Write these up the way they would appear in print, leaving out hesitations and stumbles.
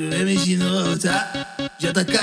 WMG novo, tá? JK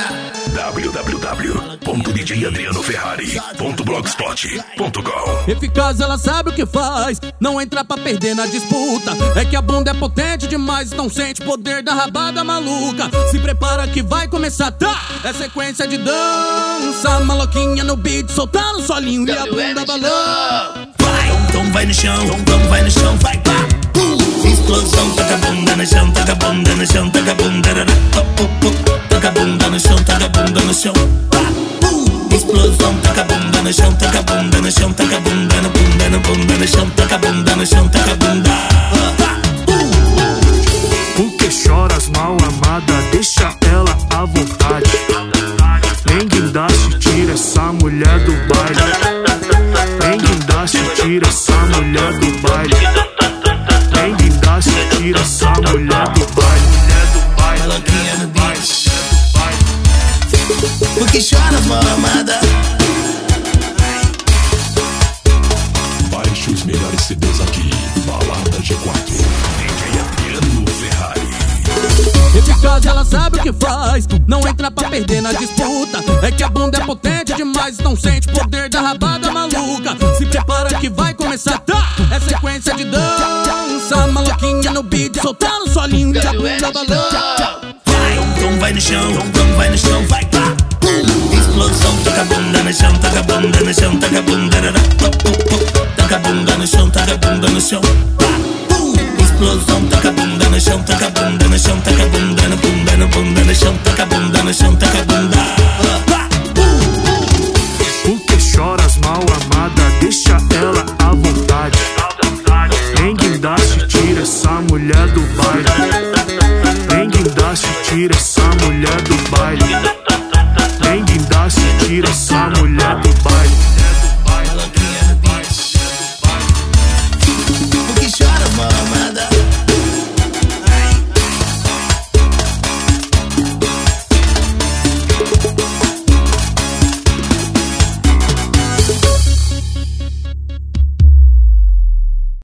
www.djadrianoferrari.blogspot.com. Eficaz, ela sabe o que faz, não entra pra perder na disputa. É que a bunda é potente demais, não sente poder da rabada maluca. Se prepara que vai começar, tá? É sequência de dança, maloquinha no beat, soltando o solinho e a bunda balança. Vai, então vai no chão, então vai no chão, vai, pá. Explosão, taca a bunda no chão, taca a bunda no chão, taca a bunda, taca a bunda no chão, taca a bunda no chão, pá. Explosão, taca a bunda no chão, taca a bunda no chão, taca a bunda no bunda no bunda no chão, taca a bunda no chão, taca a bunda, pá. Por que choras, mal amada? Deixa ela à vontade. Nem guindaste, tira essa mulher do baile. Nem guindaste, tira essa mulher do baile. Nem guindaste, tira essa mulher do baile. Maloquinha no beat. Por que choras, mal amada? Baixe os melhores CDs aqui. Balada G4. DJ Adriano Ferrari. Eficaz, ela sabe o que faz, não entra pra perder na disputa. É que a bunda é potente demais, não sente poder da rabada maluca. Se prepara que vai começar, tá? É sequência de dança, maloquinha no beat, soltando o solinho e a bunda balança. Vai, então vai no chão, então vai no chão, vai, pá. Explosão, taca a bunda no chão, taca a bunda no chão, taca a bunda, taca a bunda no chão, taca a bunda no chão, pá. Explosão, taca a bunda no chão, taca a bunda no chão, taca a bunda no bunda no bunda no chão, taca a bunda no chão, taca a bunda, pá. Por que choras, mal amada? Deixa ela à vontade. Nem guindaste, tira essa mulher do baile.